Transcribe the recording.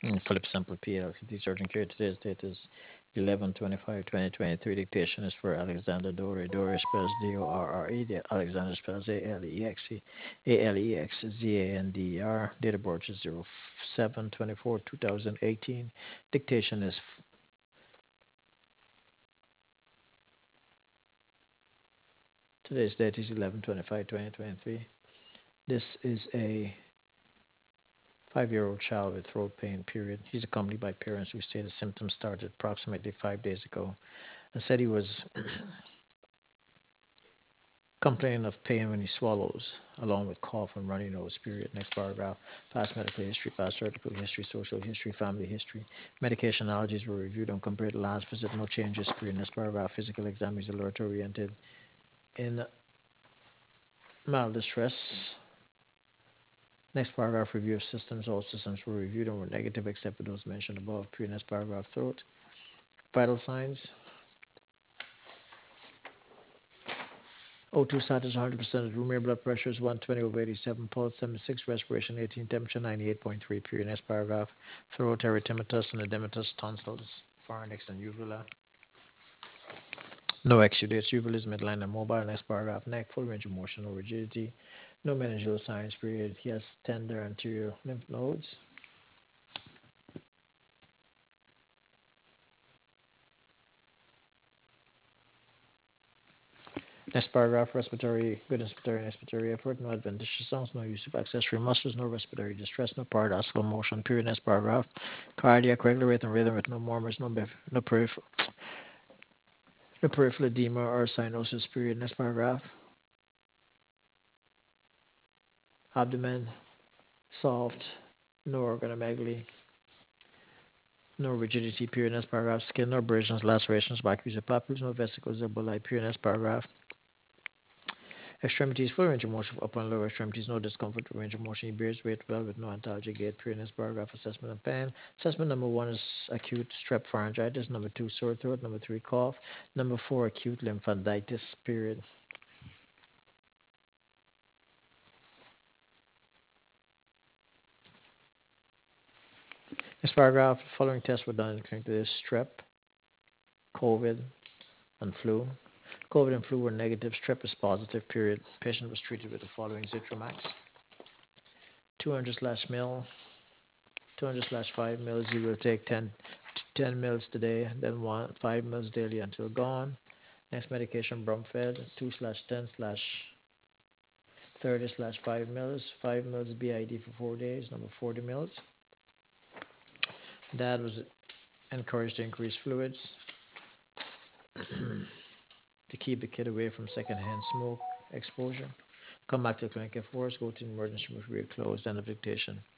Philip Sample PLC Surgeon Care. Today's date is 11/25/2023. Dictation is for Alexander Dore. Dore spells Dorre. Alexander spells Alexe. Alexzander. Date of birth is 07/24/2018. Dictation is today's date is 11/25/2023. This is a 5-year-old child with throat pain, period. He's accompanied by parents who say the symptoms started approximately 5 days ago and said he was complaining of pain when he swallows, along with cough and runny nose, period. Next paragraph. Past medical history, past surgical history, social history, family history. Medication allergies were reviewed and compared to last visit. No changes, period. Next paragraph. Physical exam is alert oriented. In mild distress. Next paragraph. Review of systems. All systems were reviewed and were negative except for those mentioned above. Period. Next paragraph. Throat. Vital signs. O2 status 100% of room air, blood pressure is 120 over 87, pulse 76, respiration 18, temperature 98.3, period. Next paragraph. Throat erythematous and edematous tonsils, pharynx and uvula. No exudates, uvula is midline and mobile. Next paragraph. Neck, full range of motion, no rigidity. No meningeal signs, period. He has tender anterior lymph nodes. Next paragraph, respiratory, good inspiratory effort, no adventitious sounds, no use of accessory muscles, no respiratory distress, no paradoxical motion, period. Next paragraph, cardiac, regular rate and rhythm with no murmurs, no peripheral edema or cyanosis, period. Next paragraph, abdomen, soft, no organomegaly, no rigidity, period. Next paragraph, skin, no abrasions, lacerations, vacuoles or papules, no vesicles or bulli, period. Next paragraph, extremities, full range of motion for upper and lower extremities, no discomfort with range of motion. He bears weight well with no antalgia gait. Period. Next paragraph, assessment of pain. Assessment number 1 is acute strep pharyngitis. Number 2, sore throat. Number 3, cough. Number 4, acute lymphangitis. Period. Next paragraph, the following tests were done in clinic. This strep, COVID, and flu. COVID and flu were negative. Strep is positive. Period. Patient was treated with the following: Zitromax, 200/ml, 200/5 mils. You will take 10 mils today, then 5 mils daily until gone. Next medication, Bromfed, 2/10/30/5 mils, 5 mils BID for 4 days, number 40 mils. Dad was encouraged to increase fluids to keep the kid away from secondhand smoke exposure. Come back to the clinic if worse, go to the emergency room if we're closed. End of dictation.